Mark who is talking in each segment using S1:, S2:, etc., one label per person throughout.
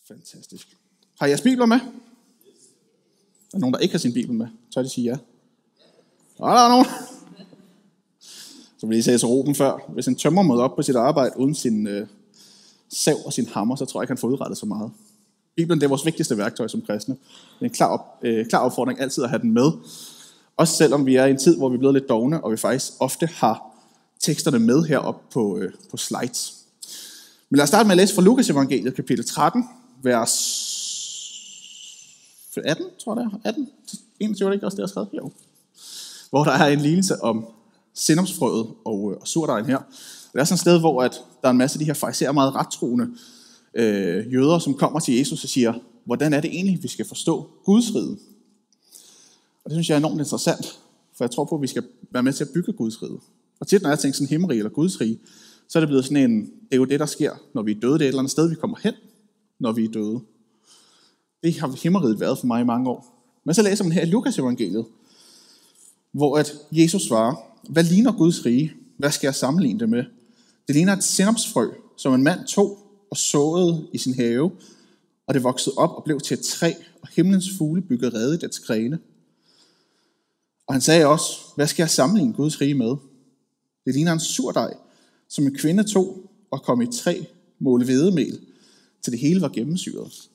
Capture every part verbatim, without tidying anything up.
S1: Fantastisk. Har I jeres bibler med? Der er nogen, der ikke har sin bibel med. Tør de sige ja? Og der er nogen. Som vi lige sagde til Ruben før. Hvis en tømrer møder op på sit arbejde uden sin øh, sav og sin hammer, så tror jeg ikke, han får udrettet så meget. Bibelen, det er vores vigtigste værktøj som kristne. Det er en klar, op, øh, klar opfordring altid at have den med. Også selvom vi er i en tid, hvor vi er blevet lidt dovne, og vi faktisk ofte har teksterne med heroppe på, øh, på slides. Men lad os starte med at læse fra Lukas evangeliet, kapitel tretten, vers atten, tror jeg det er. atten, enogtyve, er det ikke også det, jeg har skrevet? Jo. Hvor der er en lignelse om sennepsfrøet og, øh, og surdejen her. Og det er sådan et sted, hvor at der er en masse af de her fariserer meget rettroende øh, jøder, som kommer til Jesus og siger, hvordan er det egentlig, vi skal forstå Guds rige? Og det synes jeg er enormt interessant, for jeg tror på, at vi skal være med til at bygge Guds rige. Og tit, når jeg tænker sådan himmelrige eller Guds rige, så er det blevet sådan en, det er jo det, der sker, når vi er døde. Det er et eller andet sted, vi kommer hen, når vi er døde. Det har himmeriget været for mig i mange år. Men så læser man her i Lukas evangeliet, hvor at Jesus svarer, hvad ligner Guds rige? Hvad skal jeg sammenligne det med? Det ligner et sennepsfrø, som en mand tog og såede i sin have, og det voksede op og blev til et træ, og himlens fugle byggede rede i dets grene. Og han sagde også, hvad skal jeg sammenligne Guds rige med? Det ligner en surdej, som en kvinde tog og kom i tre måle hvedemel, til det hele var gennemsyret.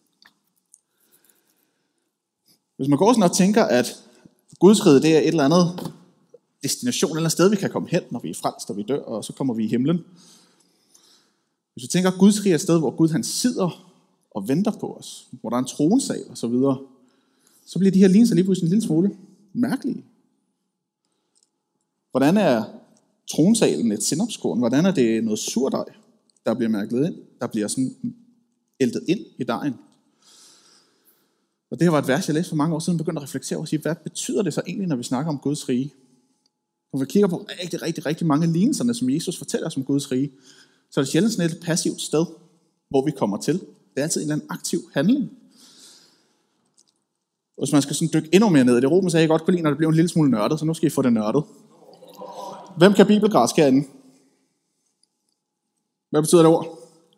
S1: Hvis man går sådan og tænker, at Guds rige det er et eller andet destination, et eller andet sted, vi kan komme hen, når vi er frelst, og vi dør, og så kommer vi i himlen. Hvis vi tænker, at Guds rige er et sted, hvor Gud han sidder og venter på os, hvor der er en tronsal og så videre, så bliver de her lignelser lige pludselig en lille smule mærkelige. Hvordan er tronsalen et sennepskorn? Hvordan er det noget surdej, der bliver mærket ind, der bliver sådan æltet ind i dejen? Og det her var et vers, jeg læste for mange år siden, begyndte at reflektere over og sige, hvad betyder det så egentlig, når vi snakker om Guds rige? Når vi kigger på rigtig, rigtig, rigtig mange lignelserne, som Jesus fortæller os om Guds rige, så er det sjældent sådan et passivt sted, hvor vi kommer til. Det er altid en eller anden aktiv handling. Hvis man skal sådan dykke endnu mere ned i det, Ruben sagde jeg godt kunne lide, når det blev en lille smule nørdet, så nu skal I få det nørdet. Hvem kan bibelgræsk herinde? Hvad betyder det ord?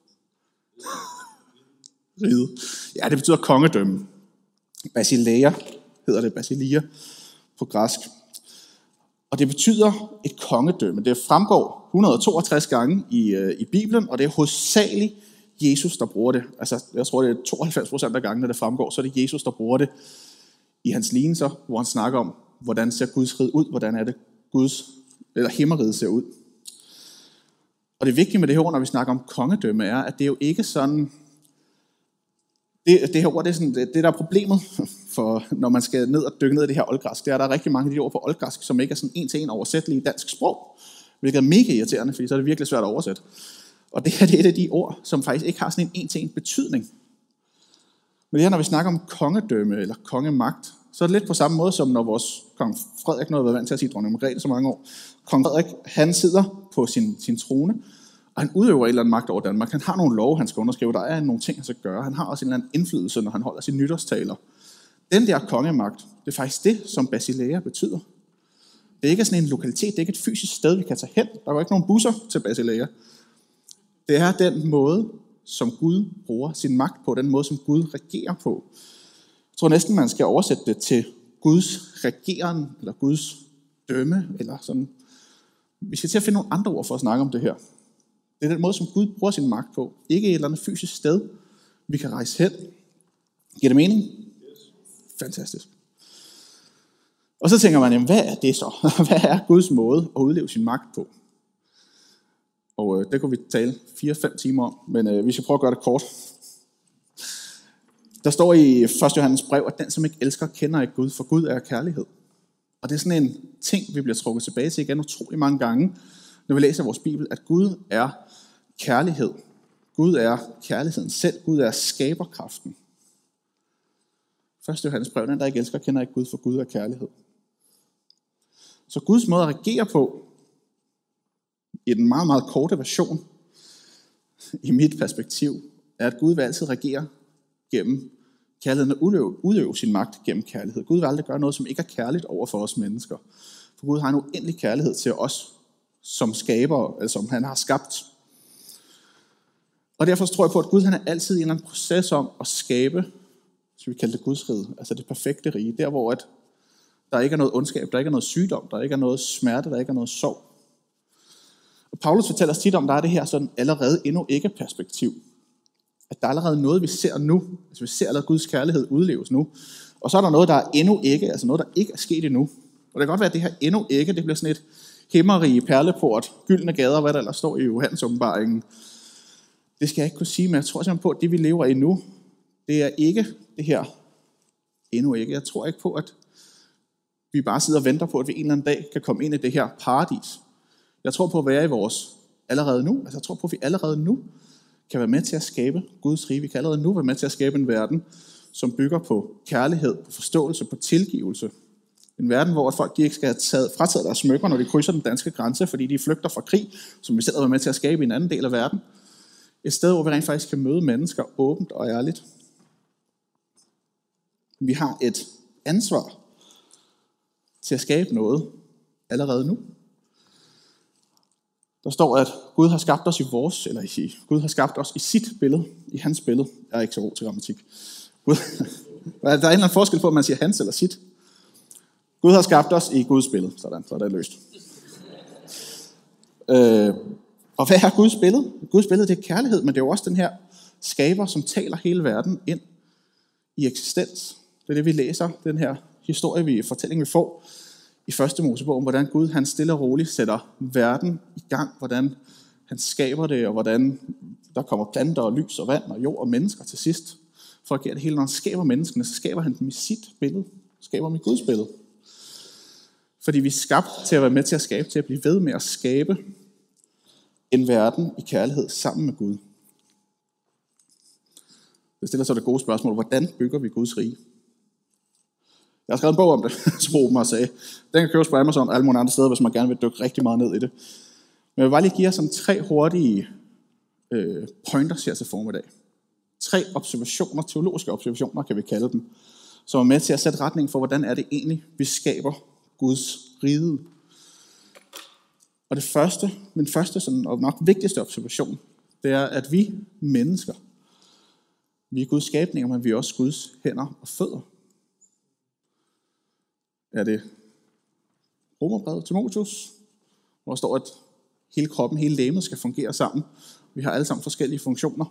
S1: Ride. Ja, det betyder kongedømme. Basileia hedder det, basilia på græsk. Og det betyder et kongedømme. Det fremgår et hundrede og toogtres gange i, øh, i Bibelen, og det er hovedsageligt Jesus, der bruger det. Altså, jeg tror, det er tooghalvfems procent af gangene, det fremgår, så er det Jesus, der bruger det i hans lignelser, hvor han snakker om, hvordan ser Guds rige ud, hvordan er det Guds, eller himmeriget ser ud. Og det vigtige med det her ord, når vi snakker om kongedømme, er, at det er jo ikke sådan, det, det her ord, det er sådan, det, det der er problemet, for når man skal ned og dykke ned i det her oldgræsk, det er, der er rigtig mange af de ord på oldgræsk, som ikke er sådan en til en oversættelige i dansk sprog, hvilket er mega irriterende, fordi så er det virkelig svært at oversætte. Og det her, det er et af de ord, som faktisk ikke har sådan en en til en betydning. Men det her, når vi snakker om kongedømme eller kongemagt, så er det lidt på samme måde, som når vores kong Frederik, nu har været vant til at sige dronning Margrethe så mange år. Kong Frederik, han sidder på sin, sin trone, og han udøver en eller anden magt over Danmark. Han har nogle love, han skal underskrive. Der er nogle ting, han skal gøre. Han har også en eller anden indflydelse, når han holder sine nytårstaler. Den der kongemagt, det er faktisk det, som Basileia betyder. Det er ikke sådan en lokalitet, det er ikke et fysisk sted, vi kan tage hen. Der er jo ikke nogen busser til Basileia. Det er den måde, som Gud bruger sin magt på, den måde, som Gud regerer på. Jeg tror næsten, man skal oversætte det til Guds regeren, eller Guds dømme, eller sådan. Vi skal til at finde nogle andre ord for at snakke om det her. Det er den måde, som Gud bruger sin magt på. Ikke et eller andet fysisk sted, vi kan rejse hen. Giver det mening? Fantastisk. Og så tænker man, jamen, hvad er det så? Hvad er Guds måde at udleve sin magt på? Og øh, det kunne vi tale fire fem timer om, men øh, vi skal prøve at gøre det kort. Der står i første Johannes brev, at den, som ikke elsker, kender ikke Gud, for Gud er kærlighed. Og det er sådan en ting, vi bliver trukket tilbage til igen utrolig mange gange, når vi læser vores Bibel, at Gud er kærlighed. Gud er kærligheden selv. Gud er skaberkraften. første Johannes brev, den, der ikke elsker, kender ikke Gud, for Gud er kærlighed. Så Guds måde at regere på, i den meget, meget korte version, i mit perspektiv, er, at Gud vil altid regere gennem kærligheden og udøve, udøve sin magt gennem kærlighed. Gud vil aldrig gøre noget, som ikke er kærligt over for os mennesker. For Gud har en uendelig kærlighed til os, som skaber, eller som han har skabt. Og derfor tror jeg på, at Gud han er altid i en eller anden proces om at skabe, så vi kalder det Guds rige, altså det perfekte rige, der hvor at der ikke er noget ondskab, der ikke er noget sygdom, der ikke er noget smerte, der ikke er noget sorg. Og Paulus fortæller os tit om, der er det her sådan allerede endnu ikke perspektiv. At der er allerede noget, vi ser nu. Altså vi ser allerede Guds kærlighed udleves nu. Og så er der noget, der er endnu ikke, altså noget, der ikke er sket endnu. Og det kan godt være, at det her endnu ikke, det bliver sådan et himmerige perleport, gyldne gader, hvad der ellers står i Johannes åbenbaringen. Det skal jeg ikke kunne sige, men jeg tror simpelthen på, at det vi lever i nu, det er ikke det her endnu ikke. Jeg tror ikke på, at vi bare sidder og venter på, at vi en eller anden dag kan komme ind i det her paradis. Jeg tror på at være i vores allerede nu. Altså jeg tror på, at vi allerede nu kan være med til at skabe Guds rige. Vi kan allerede nu være med til at skabe en verden, som bygger på kærlighed, på forståelse, på tilgivelse. En verden, hvor folk de ikke skal have taget, frataget deres smykker, når de krydser den danske grænse, fordi de flygter fra krig, som vi selv har været med til at skabe i en anden del af verden. Et sted, hvor vi rent faktisk kan møde mennesker åbent og ærligt. Vi har et ansvar til at skabe noget allerede nu. Der står, at Gud har skabt os i vores, eller i, Gud har skabt os i sit billede, i hans billede. Jeg er ikke så god til grammatik. Gud, der er en eller anden forskel på, om man siger hans eller sit. Gud har skabt os i Guds billede. Sådan, så er det løst. Øh, og hvad er Guds billede? Guds billede, det er kærlighed, men det er jo også den her skaber, som taler hele verden ind i eksistens. Det er det, vi læser, den her historie, vi, fortælling, vi får i første Mosebog, om hvordan Gud han stille og roligt sætter verden i gang, hvordan han skaber det, og hvordan der kommer planter og lys og vand og jord og mennesker til sidst. For at gøre det hele, når han skaber menneskene, så skaber han dem i sit billede, skaber dem i Guds billede. Fordi vi er skabt til at være med til at skabe, til at blive ved med at skabe en verden i kærlighed sammen med Gud. Det stiller så det gode spørgsmål, hvordan bygger vi Guds rige? Jeg har skrevet en bog om det, som Ruben har sagde. Den kan købes på Amazon og alle mulige andre steder, hvis man gerne vil dykke rigtig meget ned i det. Men jeg vil bare lige give jer sådan tre hurtige øh, pointers her til formiddag. Tre observationer, teologiske observationer kan vi kalde dem, som er med til at sætte retning for, hvordan er det egentlig, vi skaber Guds rige. Og det første, min første sådan, og nok vigtigste observation, det er, at vi mennesker, vi er Guds skabninger, men vi er også Guds hænder og fødder. Er det Romerbrevet Timotheus, hvor der står, at hele kroppen, hele legemet skal fungere sammen. Vi har alle sammen forskellige funktioner.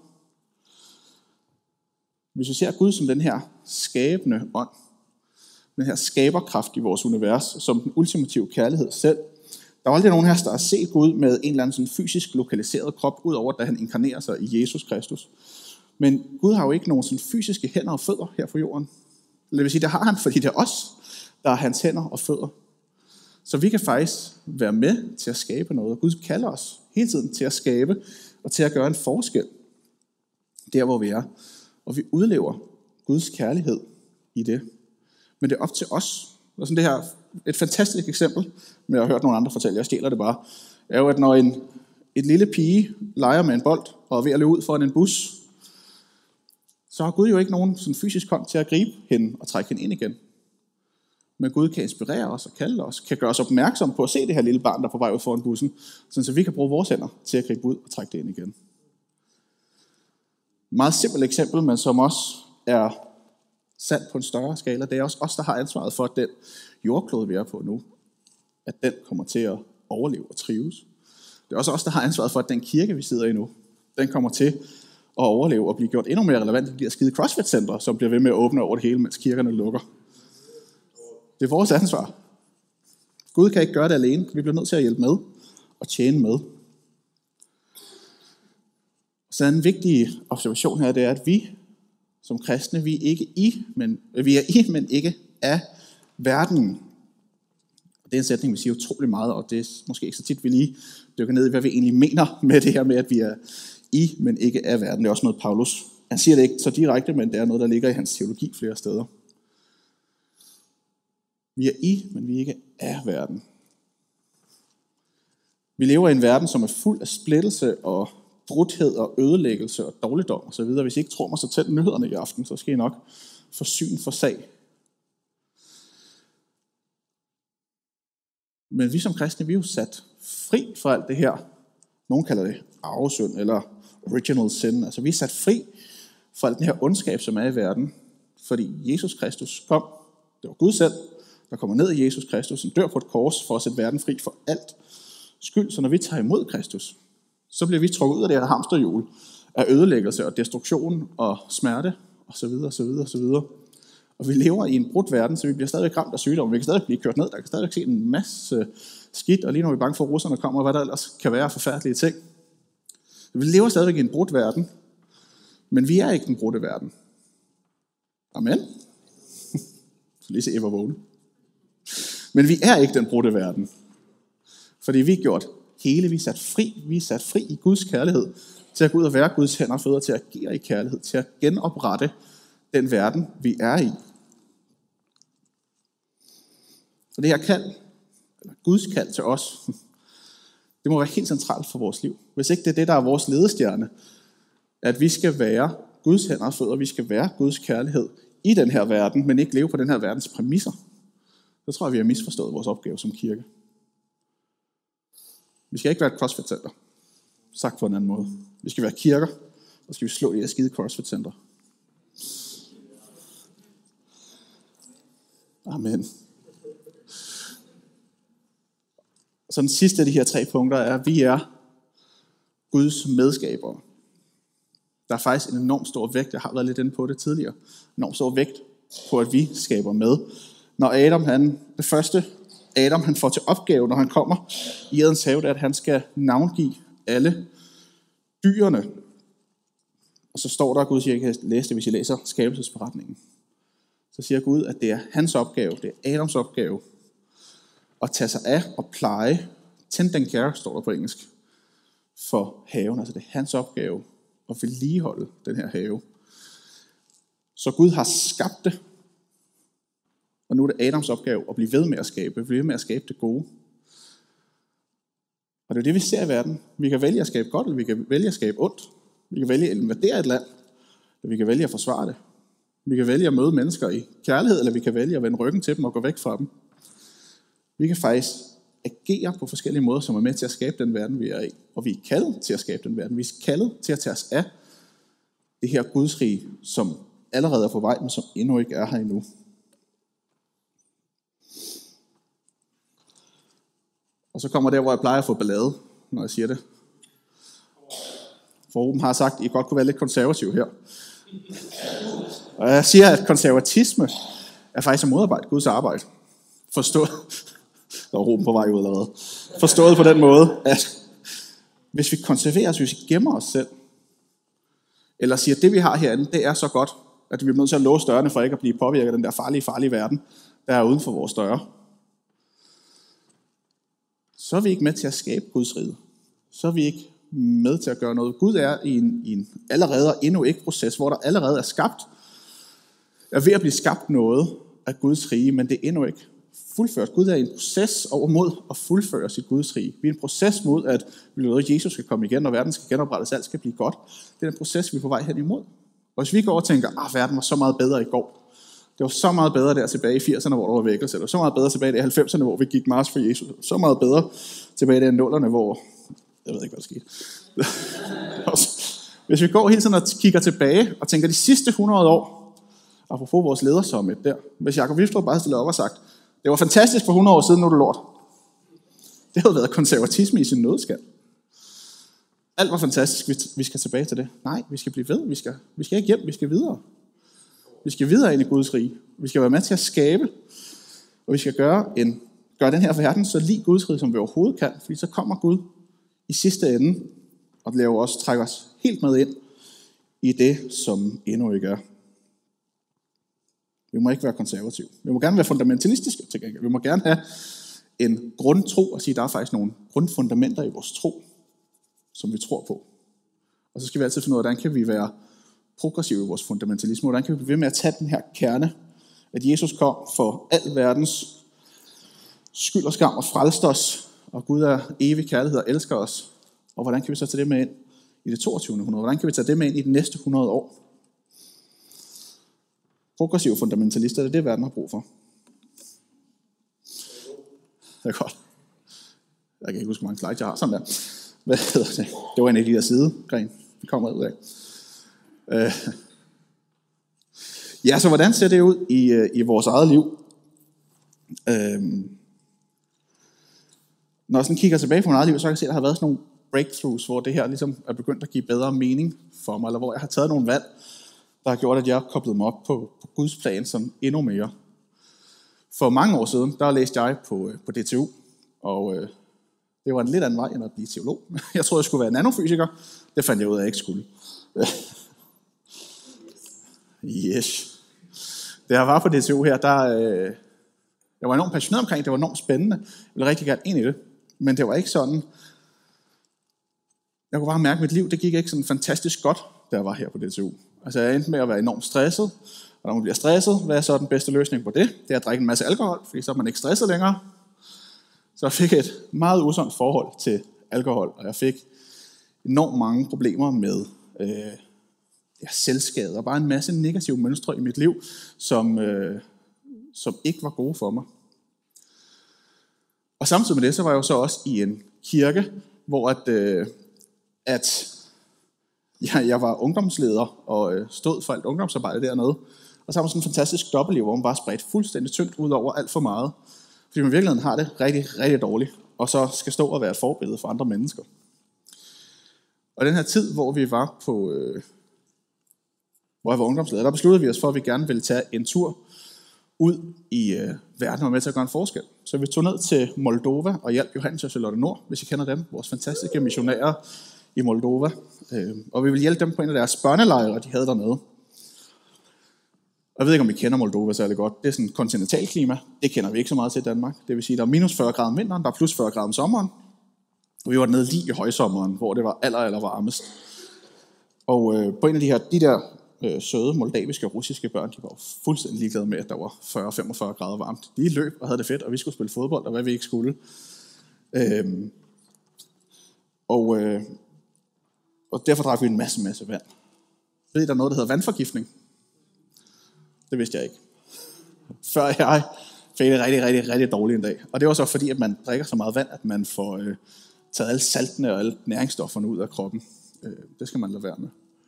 S1: Hvis vi ser Gud som den her skabende ånd, den her skaberkraft i vores univers, som den ultimative kærlighed selv, der er aldrig nogen her, der har set Gud med en eller anden sådan fysisk lokaliseret krop, udover da han inkarnerer sig i Jesus Kristus. Men Gud har jo ikke nogen sådan fysiske hænder og fødder her på jorden. Eller det vil sige, det har han, fordi det er os, der er hans hænder og fødder. Så vi kan faktisk være med til at skabe noget. Gud kalder os hele tiden til at skabe og til at gøre en forskel der, hvor vi er. Og vi udlever Guds kærlighed i det. Men det er op til os. Og sådan det her, et fantastisk eksempel, med at have hørt nogle andre fortælle, jeg stjæler det bare, er jo, at når en, et lille pige leger med en bold og er ved at løbe ud foran en bus, så har Gud jo ikke nogen sådan fysisk hånd til at gribe hende og trække hende ind igen. Men Gud kan inspirere os og kalde os, kan gøre os opmærksom på at se det her lille barn, der er på vej ud foran bussen, så vi kan bruge vores hænder til at gribe ud og trække det ind igen. Meget simpelt eksempel, men som også er sandt på en større skala. Det er også os, der har ansvaret for, at den jordklode, vi er på nu, at den kommer til at overleve og trives. Det er også os, der har ansvaret for, at den kirke, vi sidder i nu, den kommer til at overleve og blive gjort endnu mere relevant i de her skide CrossFit-centre, som bliver ved med at åbne over det hele, mens kirkerne lukker. Det er vores ansvar. Gud kan ikke gøre det alene. Vi bliver nødt til at hjælpe med og tjene med. Så en vigtig observation her, det er, at vi som kristne, vi er ikke i, men vi er i, men ikke af verden. Det er en sætning, vi siger utrolig meget, og det er måske ikke så tit, vi lige dykker ned i, hvad vi egentlig mener med det her med, at vi er i, men ikke af verden. Det er også noget, Paulus, han siger det ikke så direkte, men det er noget, der ligger i hans teologi flere steder. Vi er i, men vi er ikke af verden. Vi lever i en verden, som er fuld af splittelse og brudhed og ødelæggelse og dårligdom osv. Hvis I ikke tror mig, så tæt nyhederne i aften, så skal I nok få syn for sag. Men vi som kristne, vi er jo sat fri fra alt det her. Nogle kalder det arvesynd eller original sin. Altså vi er sat fri fra al den her ondskab, som er i verden, fordi Jesus Kristus kom. Det var Gud selv, der kommer ned i Jesus Kristus, som dør på et kors for at sætte verden fri for alt skyld. Så når vi tager imod Kristus, så bliver vi trukket ud af det her hamsterhjul af ødelæggelse og destruktion og smerte osv. osv. osv. Og vi lever i en brudt verden, så vi bliver stadig ramt af sygdom. Vi kan stadig blive kørt ned. Der kan stadig ske en masse skidt, og lige nu er vi bange for, at russerne kommer, og hvad der ellers kan være forfærdelige ting. Vi lever stadig i en brudt verden, men vi er ikke den brudte verden. Amen. Så lige se Eva vågne. Men vi er ikke den brudte verden. Fordi vi er gjort hele, vi er sat fri. Vi er sat fri i Guds kærlighed til at gå ud og være Guds hænder og fødder, til at agere i kærlighed, til at genoprette den verden, vi er i. Så det her kald, eller Guds kald til os, det må være helt centralt for vores liv. Hvis ikke det er det, der er vores ledestjerne, at vi skal være Guds hænder og fødder, vi skal være Guds kærlighed i den her verden, men ikke leve på den her verdens præmisser, så tror jeg, vi har misforstået vores opgave som kirke. Vi skal ikke være et CrossFit-center, sagt på en anden måde. Vi skal være kirker, og skal vi slå de her skide CrossFit-center. Amen. Så den sidste af de her tre punkter er, at vi er Guds medskabere. Der er faktisk en enormt stor vægt, jeg har været lidt inde på det tidligere, enormt stor vægt på, at vi skaber med. Når Adam, han, det første Adam, han får til opgave, når han kommer i Edens have, det er, at han skal navngive alle dyrene. Og så står der, at Gud siger, jeg kan læse det, hvis I læser skabelsesberetningen. Så siger Gud, at det er hans opgave, det er Adams opgave, at tage sig af og pleje, tend den care, står der på engelsk, for haven. Altså det er hans opgave at vedligeholde den her have. Så Gud har skabt det, og nu er det Adams opgave at blive ved med at skabe, blive ved med at skabe det gode. Og det er det, vi ser i verden. Vi kan vælge at skabe godt, eller vi kan vælge at skabe ondt. Vi kan vælge at invadere et land, eller vi kan vælge at forsvare det. Vi kan vælge at møde mennesker i kærlighed, eller vi kan vælge at vende ryggen til dem og gå væk fra dem. Vi kan faktisk agere på forskellige måder, som er med til at skabe den verden, vi er i. Og vi er kaldet til at skabe den verden. Vi er kaldet til at tage os af det her Gudsrige, som allerede er på vej, men som endnu ikke er her endnu. Og så kommer der, hvor jeg plejer at få ballade, når jeg siger det. For Ruben har sagt, at I godt kunne være lidt konservativ her. Og jeg siger, at konservatisme er faktisk at modarbejde Guds arbejde. Forstået. Der var Ruben på vej ud allerede. Forstået på den måde, at hvis vi konserverer os, hvis vi gemmer os selv, eller siger, at det vi har herinde, det er så godt, at vi er nødt til at låse dørene for ikke at blive påvirket af den der farlige, farlige verden, der er uden for vores døre, så er vi ikke med til at skabe Guds rige. Så er vi ikke med til at gøre noget. Gud er i en, i en allerede endnu ikke proces, hvor der allerede er skabt, er ved at blive skabt noget af Guds rige, men det er endnu ikke fuldført. Gud er i en proces over mod at fuldføre sit Guds rige. Vi er i en proces mod, at vi vil, at Jesus skal komme igen, og verden skal genoprettes, alt skal blive godt. Det er en proces, vi er på vej hen imod. Og hvis vi går og tænker, at verden var så meget bedre i går, det var så meget bedre der tilbage i firserne, hvor der var vækkelse, det var så meget bedre tilbage i halvfemserne, hvor vi gik march for Jesus, så meget bedre tilbage i nullerne, hvor jeg ved ikke, hvad der skete. Hvis vi går hele tiden og kigger tilbage og tænker de sidste hundrede år, apropos vores ledersummit der, hvis Jakob Wistrup bare stillede op og sagt, det var fantastisk for hundrede år siden, nu er det lort. Det havde været konservatisme i sin nødskal. Alt var fantastisk, vi skal tilbage til det. Nej, vi skal blive ved, vi skal, vi skal ikke hjem, vi skal videre. Vi skal videre ind i Guds rige. Vi skal være med til at skabe, og vi skal gøre, en, gøre den her verden så lig Guds rige, som vi overhovedet kan, fordi så kommer Gud i sidste ende og laver os, trækker os helt med ind i det, som endnu ikke er. Vi må ikke være konservative. Vi må gerne være fundamentalistiske til gengæld. Vi må gerne have en grundtro og sige, at der er faktisk nogle grundfundamenter i vores tro, som vi tror på. Og så skal vi altid finde ud af, hvordan kan vi være progressive i vores fundamentalisme. Hvordan kan vi blive ved med at tage den her kerne, at Jesus kom for al verdens skyld og skam og frelste os, og Gud er evig kærlighed og elsker os. Og hvordan kan vi så tage det med ind i det toogtyvende århundrede? Hvordan kan vi tage det med ind i de næste hundrede år? Progressive fundamentalister, det er det, verden har brug for. Det er godt. Jeg kan ikke huske, hvor mange slides jeg har. Sådan der. Hvad hedder det? Det var en af de der sidegren. kommer ud af. Øh. Ja, så hvordan ser det ud i, i vores eget liv? Øh. Når jeg sådan kigger tilbage på mit eget liv, så kan jeg se, at der har været sådan nogle breakthroughs, hvor det her ligesom er begyndt at give bedre mening for mig, eller hvor jeg har taget nogle valg, der har gjort, at jeg har koblet mig op på, på Guds plan som endnu mere. For mange år siden, der læste jeg på, på D T U, og øh, det var en lidt anden vej end at blive teolog. Jeg troede, jeg skulle være nanofysiker. Det fandt jeg ud af, at jeg ikke skulle. Yes. Da jeg var på D T U her, der, øh, jeg var enormt passioneret omkring det, det var enormt spændende. Jeg ville rigtig gerne ind i det, men det var ikke sådan. Jeg kunne bare mærke, at mit liv, det gik ikke sådan fantastisk godt, da jeg var her på D T U. Altså jeg endte med at være enormt stresset, og når man bliver stresset, hvad er så den bedste løsning på det? Det er at drikke en masse alkohol, fordi så er man ikke stresset længere. Så jeg fik et meget usundt forhold til alkohol, og jeg fik enormt mange problemer med øh, ja, selvskade, og bare en masse negative mønstre i mit liv, som, øh, som ikke var gode for mig. Og samtidig med det, så var jeg jo så også i en kirke, hvor at, øh, at ja, jeg var ungdomsleder og øh, stod for alt ungdomsarbejde dernede. Og så var sådan en fantastisk dobbeltliv, hvor man bare spredte fuldstændig tyndt ud over alt for meget. Fordi man i virkeligheden har det rigtig, rigtig dårligt, og så skal stå og være et forbillede for andre mennesker. Og den her tid, hvor vi var på, øh, hvor jeg var ungdomsleder, der besluttede vi os for, at vi gerne ville tage en tur ud i øh, verden og være med til at gøre en forskel. Så vi tog ned til Moldova og hjalp Johannes og Charlotte Nord, hvis I kender dem, vores fantastiske missionærer i Moldova. Øh, og vi ville hjælpe dem på en af deres børnelejre, de havde dernede. Og jeg ved ikke, om I kender Moldova særlig godt. Det er sådan et kontinentalklima. Det kender vi ikke så meget til i Danmark. Det vil sige, at der er minus fyrre grader om vinteren, der er plus fyrre grader om sommeren. Og vi var dernede lige i højsommeren, hvor det var aller, aller varmest. Og øh, på en af de her, de der øh, søde, moldaviske og russiske børn, de var jo fuldstændig ligeglade med, at der var fyrre til femogfyrre grader varmt. De løb og havde det fedt, og vi skulle spille fodbold, og hvad vi ikke skulle. Øhm, og, øh, og derfor drak vi en masse, masse vand. Ved I, der er noget, der hedder vandforgiftning? Det vidste jeg ikke. Før jeg fik det rigtig, rigtig, rigtig dårligt en dag. Og det var så fordi, at man drikker så meget vand, at man får øh, taget alle saltene og alle næringsstofferne ud af kroppen. Øh, det skal man lade være med.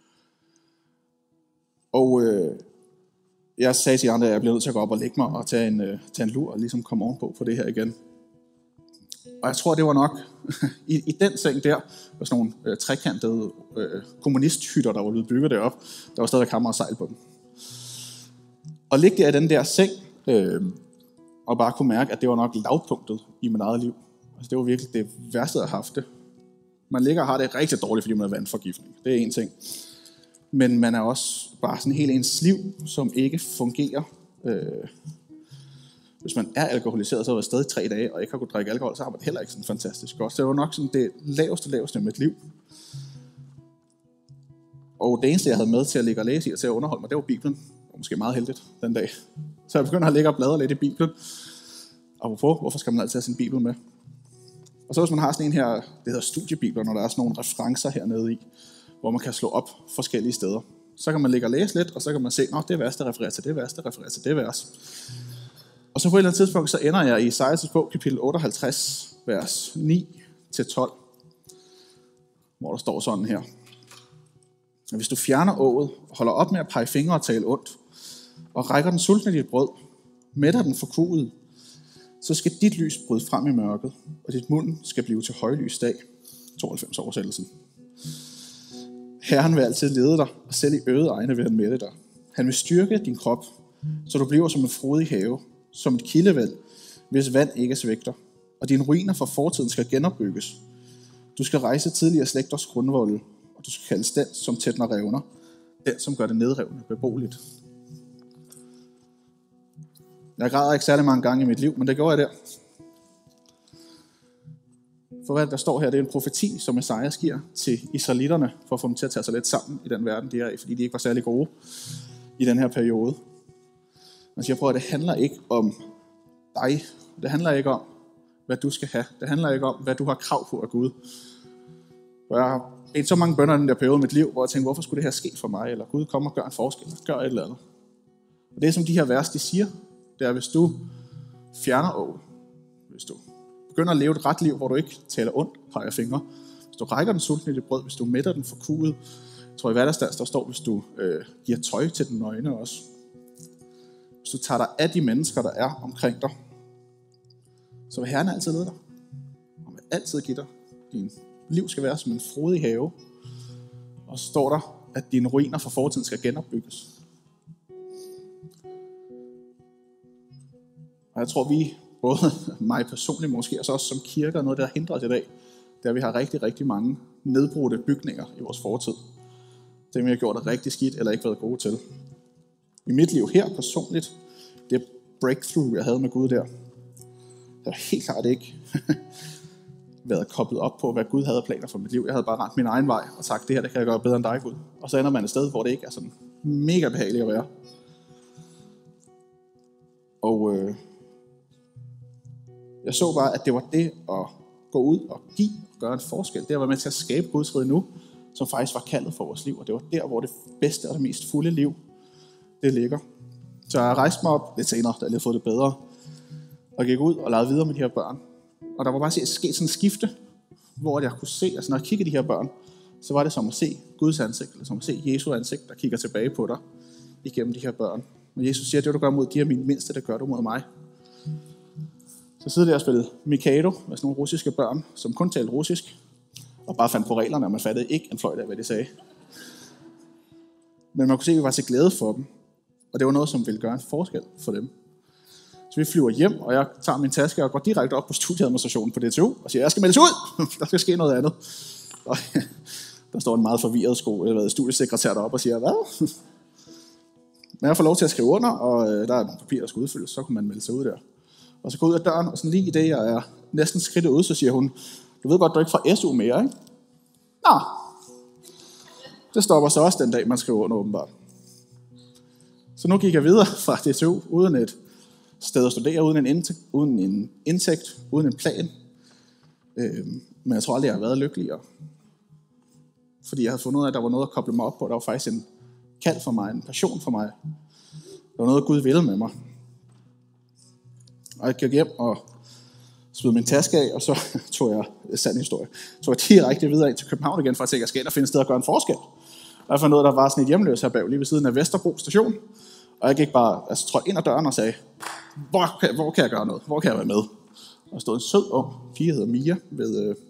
S1: Og øh, jeg sagde til andre, at jeg blev nødt til at gå op og lægge mig og tage en, øh, tage en lur og ligesom komme ovenpå på det her igen. Og jeg tror, det var nok i, i den seng der, var sådan nogle øh, trekantede øh, kommunisthytter, der var blevet bygget derop. Der var stadig kammer og sejl på dem. Og ligge der i den der seng, øh, og bare kunne mærke, at det var nok lavpunktet i mit eget liv. Altså det var virkelig det værste, jeg har haft det. Man ligger og har det rigtig dårligt, fordi man har vandforgiftning. Det er en ting. Men man er også bare sådan helt ens liv, som ikke fungerer. Øh, hvis man er alkoholiseret, så har jeg været stadig tre dage, og ikke har kunnet drikke alkohol, så har man det heller ikke sådan fantastisk godt. Så det var nok sådan det laveste, laveste i mit liv. Og det eneste, jeg havde med til at ligge og læse i, og til at underholde mig, det var Bibelen. Det var måske meget heldigt den dag. Så jeg begyndte at ligge og bladre lidt i Bibelen. Og hvorfor? Hvorfor skal man altid have sin Bibel med? Og så hvis man har sådan en her, det hedder studiebibler, når der er sådan nogle referencer hernede i, hvor man kan slå op forskellige steder. Så kan man ligge og læse lidt, og så kan man se, at det vers, der refererer til det vers, der refererer til det vers. Og så på et eller andet tidspunkt, så ender jeg i Esajas bog, kapitel otteoghalvtreds, vers ni til tolv, hvor der står sådan her. Hvis du fjerner ået, holder op med at pege fingre og tale ondt, og rækker den sultne dit brød, mætter den forkuget, så skal dit lys bryde frem i mørket, og dit mund skal blive til højlys dag. tooghalvfems oversættelsen. Herren vil altid lede dig, og selv i øde egne vil han mætte dig. Han vil styrke din krop, så du bliver som en frodig have, som et kildevæld, hvis vand ikke svigter, og dine ruiner fra fortiden skal genopbygges. Du skal rejse tidligere slægters grundvolde, og du skal kaldes den, som tætner revner, den, som gør det nedrevne beboeligt. Jeg græder ikke særlig mange gange i mit liv, men det gjorde jeg der. For hvad der står her, det er en profeti, som Esajas giver til israelitterne, for at få dem til at tage sig lidt sammen i den verden, de er i, fordi de ikke var særlig gode i den her periode. Man siger, prøv at det handler ikke om dig. Det handler ikke om, hvad du skal have. Det handler ikke om, hvad du har krav på af Gud. Og jeg har bedt så mange bønner i den der periode i mit liv, hvor jeg tænkte, hvorfor skulle det her ske for mig? Eller Gud, kom og gør en forskel. Gør et eller andet. Og det, som de her vers, de siger, det er, hvis du fjerner ået, hvis du begynder at leve et ret liv, hvor du ikke taler ondt, peger fingre, Hvis du rækker den sultne i dit brød, hvis du mætter den forkuget. Jeg tror i hverdagsdans, der står, hvis du øh, giver tøj til den nøgne også. Hvis du tager dig af de mennesker, der er omkring dig, så vil Herren altid lede dig. Og vil altid give dig. Din liv skal være som en frodig have. Og så står der, at dine ruiner fra fortiden skal genopbygges. Og jeg tror, vi, både mig personligt måske, og så også som kirke, er noget, der hindrer os i dag. Det er, at vi har rigtig, rigtig mange nedbrudte bygninger i vores fortid. Det vi har gjort det rigtig skidt, eller ikke været gode til. I mit liv her personligt, det breakthrough, jeg havde med Gud der, det var helt klart ikke været koblet op på, hvad Gud havde planer for mit liv. Jeg havde bare rent min egen vej og sagt, det her det kan jeg gøre bedre end dig, Gud. Og så ender man et sted, hvor det ikke er sådan mega behageligt at være. Og øh, jeg så bare, at det var det at gå ud og give og gøre en forskel. Det at være med til at skabe Guds rige nu, som faktisk var kaldet for vores liv. Og det var der, hvor det bedste og det mest fulde liv, det ligger. Så jeg rejste mig op lidt senere, da jeg lige havde fået det bedre, og gik ud og lavede videre med de her børn. Og der var bare sket sådan en skifte, hvor jeg kunne se, altså når jeg kiggede de her børn, så var det som at se Guds ansigt, eller som at se Jesu ansigt, der kigger tilbage på dig igennem de her børn. Og Jesus siger, at det du gør mod de her mine mindste, det gør du mod mig. Så sidder der og spillede Mikado med sådan nogle russiske børn, som kun talte russisk, og bare fandt på reglerne, og man fattede ikke en fløjt af, hvad de sagde. Men man kunne se, at vi var til glæde for dem, og det var noget, som ville gøre en forskel for dem. Så vi flyver hjem, og jeg tager min taske og går direkte op på studieadministrationen på D T U og siger, jeg skal meldes ud, der skal ske noget andet. Og der står en meget forvirret sko, eller studiesekretær deroppe og siger, hvad? Men jeg får lov til at skrive under, og der er nogle papirer, der skal udfyldes, så kan man melde sig ud der. Og så går ud af døren, og sådan lige i det, jeg er næsten skridtet ud, så siger hun, du ved godt, du er ikke fra S U mere, ikke? Nå, det stopper så også den dag, man skriver under åbenbart. Så nu gik jeg videre fra D T U, uden et sted at studere, uden en indtægt, uden en, indtægt, uden en plan. Øhm, men jeg tror aldrig, jeg har været lykkeligere. Fordi jeg havde fundet ud af, at der var noget at koble mig op på. Der var faktisk en kald for mig, en passion for mig. Der var noget, Gud ville med mig. Og jeg gik hjem og smed min taske af, og så tog jeg, sand historie, tog jeg direkte videre ind til København igen, for at tænke, at jeg skal ind og finde et sted at gøre en forskel. Og jeg fandt ud af, at der var sådan et hjemløs her bag, lige ved siden af Vesterbro station. Og jeg gik bare, altså trådte ind ad døren og sagde, hvor kan, hvor kan jeg gøre noget? Hvor kan jeg være med? Og stod en sød ung pige, hedder Mia, ved, øh,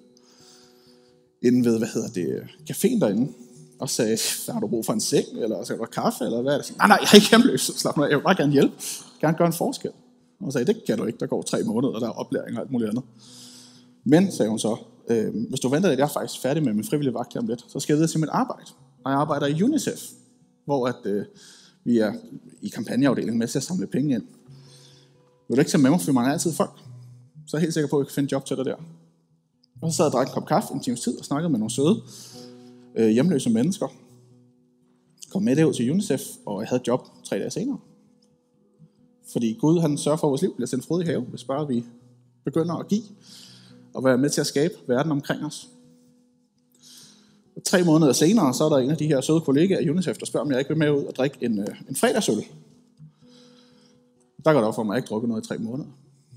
S1: inden ved, hvad hedder det, caféen derinde. Og sagde, har du brug for en seng, eller skal du have kaffe, eller hvad er det? Nej, nej, jeg er ikke hjemløs, slap mig, jeg vil bare gerne hjælpe. Jeg vil gerne gøre en forskel. Og hun sagde, det kan du ikke, der går tre måneder, og der er oplæring og alt muligt andet. Men, sagde hun så, øh, hvis du venter lidt, jeg er faktisk færdig med min frivillige vagt om lidt, så skal jeg videre til mit arbejde. Og jeg arbejder i UNICEF, hvor at, øh, vi er i kampagneafdelingen med til at samle penge ind. Vil du ikke tage med mig, for man er altid folk? Så er jeg helt sikker på, at jeg kan finde job til dig der. Og så sad jeg og drak en kop kaffe en times tid og snakkede med nogle søde øh, hjemløse mennesker. Kom med derud til UNICEF, og jeg havde et job tre dage senere. Fordi Gud, han sørger for, at vores liv bliver sendt frodig have, hvis bare vi begynder at give og være med til at skabe verden omkring os. Og tre måneder senere, så er der en af de her søde kollegaer i UNICEF, der spørger, om jeg ikke vil med ud og drikke en, øh, en fredagsøl. Der går det op for mig, at jeg ikke drukker noget i tre måneder.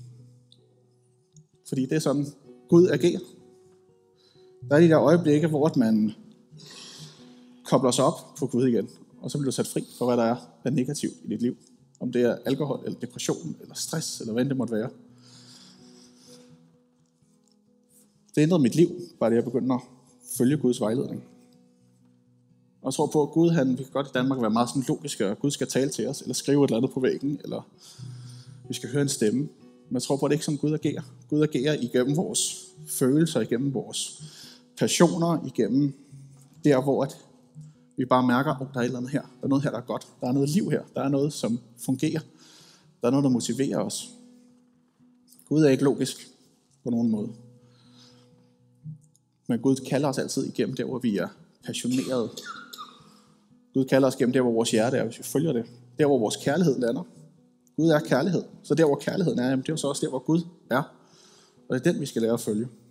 S1: Fordi det er sådan, Gud agerer. Der er de der øjeblikke, hvor man kobler sig op på Gud igen, og så bliver du sat fri for, hvad der er, der er negativt i dit liv. Om det er alkohol, eller depression, eller stress, eller hvad det måtte være. Det ændrede mit liv, bare det jeg begyndte at følge Guds vejledning. Og jeg tror på, at Gud, han, vi kan godt i Danmark være meget sådan logisk, og Gud skal tale til os, eller skrive et eller andet på væggen, eller vi skal høre en stemme. Men jeg tror på, at det ikke som Gud agerer. Gud agerer igennem vores følelser, igennem vores passioner, igennem der, hvor at vi bare mærker, at oh, der er et eller andet her. Der er noget her, der er godt. Der er noget liv her. Der er noget, som fungerer. Der er noget, der motiverer os. Gud er ikke logisk på nogen måde. Men Gud kalder os altid igennem der, hvor vi er passionerede. Gud kalder os igennem der, hvor vores hjerte er, hvis vi følger det. Der, hvor vores kærlighed lander. Gud er kærlighed. Så der, hvor kærligheden er, det er jo så også der, hvor Gud er. Og det er den, vi skal lære at følge.